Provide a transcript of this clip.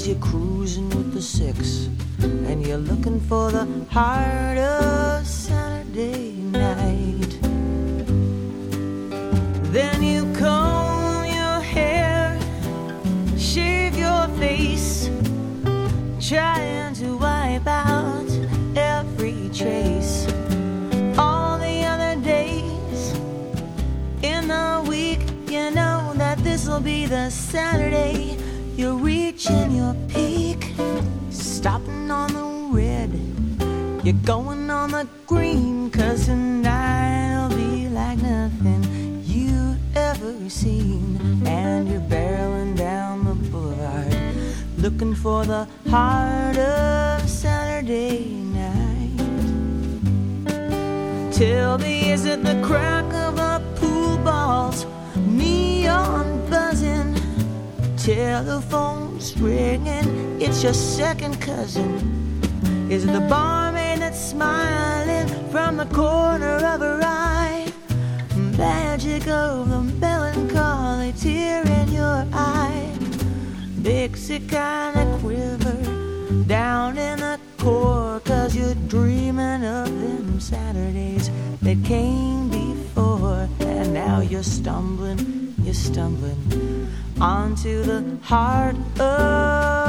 as you're cruising with the six, and you're looking for the heart of Saturday night. Then you comb your hair, shave your face, trying to wipe out every trace. All the other days in the week, you know that this'll be the Saturday you're reaching your peak. Stopping on the red, you're going on the green, 'cause tonight'll be like nothing you've ever seen. And you're barreling down the boulevard, looking for the heart of Saturday night. Tell me, is it the crack of the pool balls, neon buzzing, telephone's ringing, it's your second cousin? Is it the barmaid that's smiling from the corner of her eye? Magic of the melancholy tear in your eye makes it kinda quiver down in the core, 'cause you're dreaming of them Saturdays that came before. And now you're stumbling onto the heart of